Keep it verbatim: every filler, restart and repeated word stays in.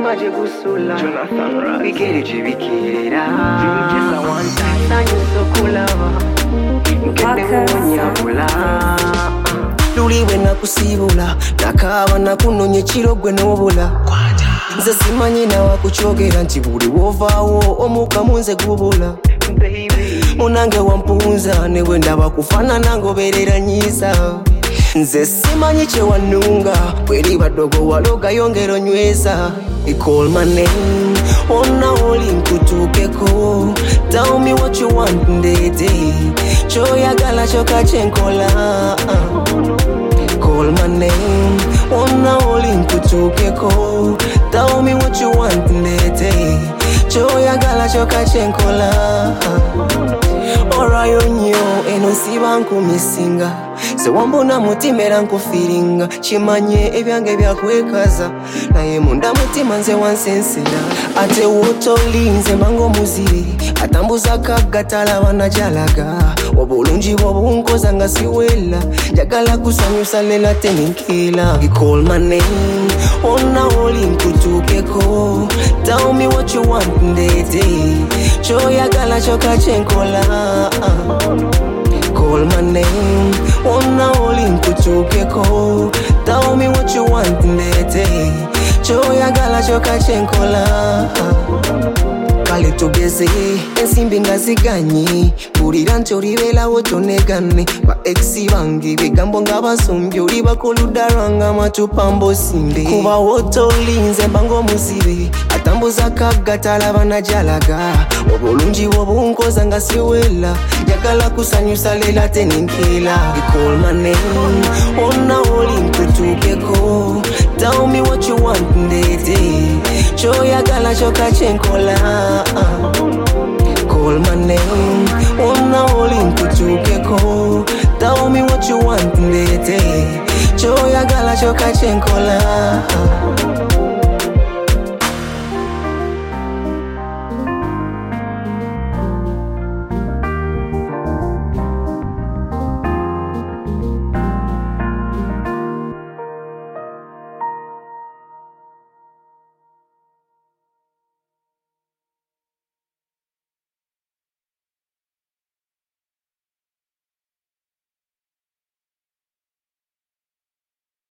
maje gusula bigere je bikera just a one time sanyu sokulava ngende munyabula luliwe nakusibula nakaba nakunonye kirogwe nobula nze simanyi nawa kuchogera nti buli wovaawo omuka munze gubula munange wampunza newe ndaba kufana nangoberera nyiza nze simanyi kye wanunga bweri badogo waloga yongero nyweza you call my name ona oli nkutukeko tell me what you want ndede choyagala choka chenkola call my name ona oli nkutukeko tell me what you want ndede choyagala choka chenkola Ora yonyo eno siba nkumisinga se wambona mutimera nkufiringa chimanye ebyange byakwekaza naye munda mutima nze wansensera ate wotolinze mango muzire atambuza kagatala wanajalaga obulungi bwobunkoza nga siwela njagala kusanyusa lela teninkila you call my name ona oli nkutukeko tell me what you want ndede choyagala choka chenkola call my name ona oli nkutukeko tell me what you want ndede choyagala choka chenkola kale tugeze ensimbi ngaziganye bulira nti olibela wotonegane ba exi bange bigambo ng'abasombi oli bakoludalwanga amatupambo simbe kuba wotolinze mbango muzibe atambuza kagatala banajalaga obulungi bwobunkoza nga siwela njagala kusanyusa lela teninkila you call my name ona oli nkutukeko tell me what you want ndede choyagala choka chenkola call my name ona oli nkutukeko tell me what you want ndede choyagala choka chenkola